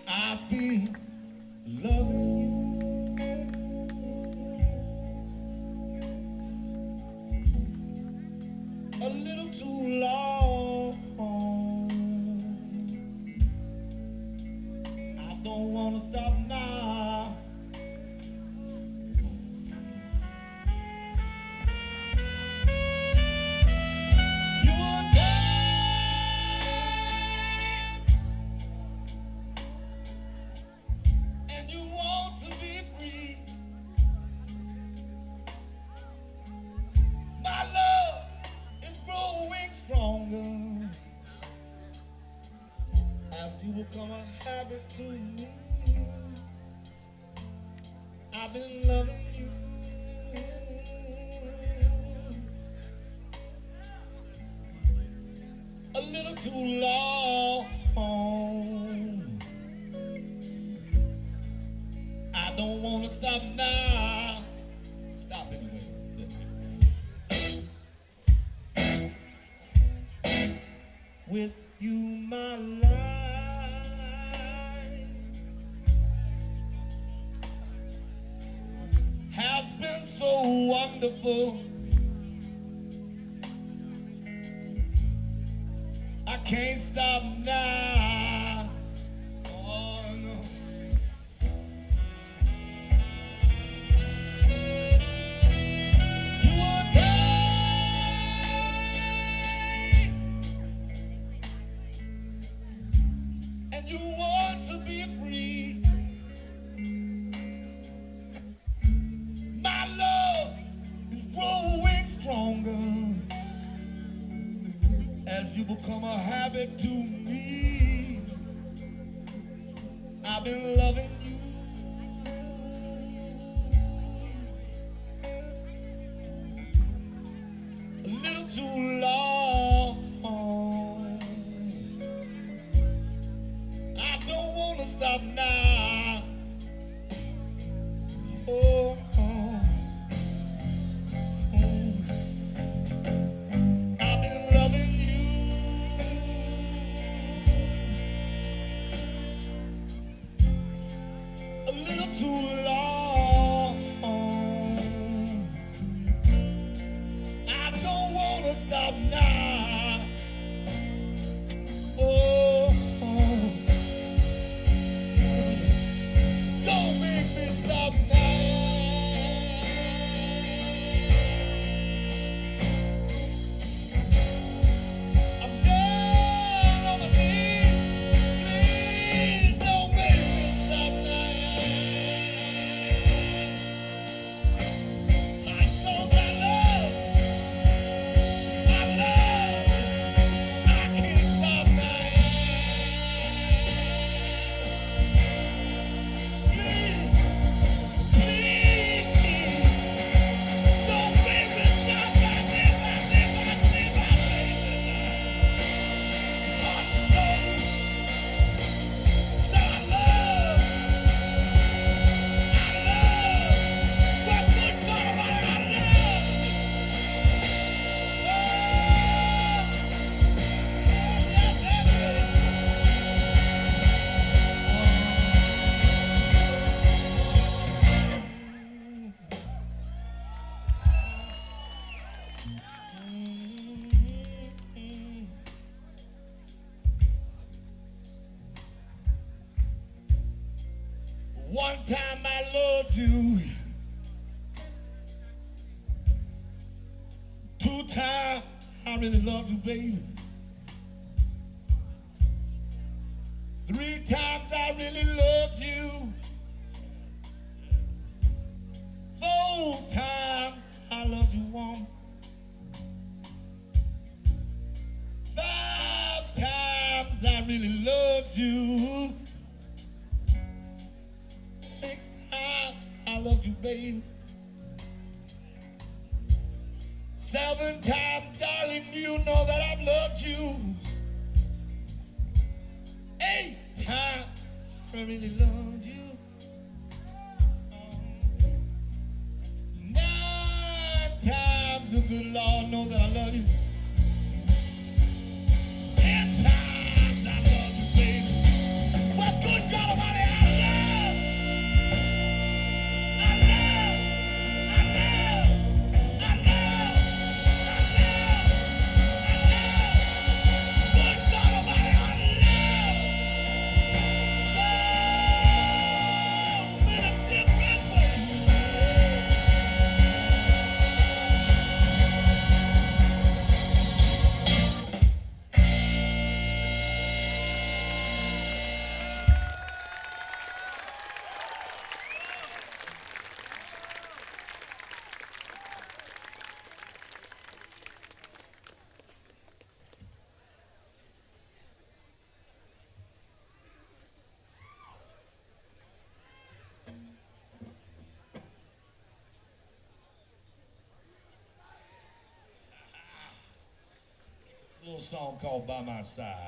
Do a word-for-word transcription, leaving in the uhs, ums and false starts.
I'll be loving you a little too long. I don't want to stop now. You were tired and you want to be free. My love is growing stronger as you become a habit to me. I've been loving you a little too long. I don't want to stop now. Stop anyway. With you, my life has been so wonderful. I can't stop now. Oh no. You were tired and you want to be free. My love is growing stronger as you become a habit to me. I've been loving you a little too long. I don't want to stop now. Oh, oh, oh. I've been loving you a little too long. I don't want to stop now. Oh, oh. Don't make me stop now. I'm down on my knees. Please don't make me stop now. Hot songs I love, I love, I can't stop now. Please, please, don't make me stop now. Leave my, leave my, leave my baby now. Hot songs, so I love, I love, what good God Almighty, I love. One time I loved you, two times I really loved you, baby. Three times I really loved you. Four times I loved you, woman. Five times I really loved you. Six times I loved you, baby. Seven times, darling, you know that I've loved you. Eight times I really loved you. Nine times the good Lord knows that I love you. Ten times I love you, baby. What good God Almighty song called By My Side.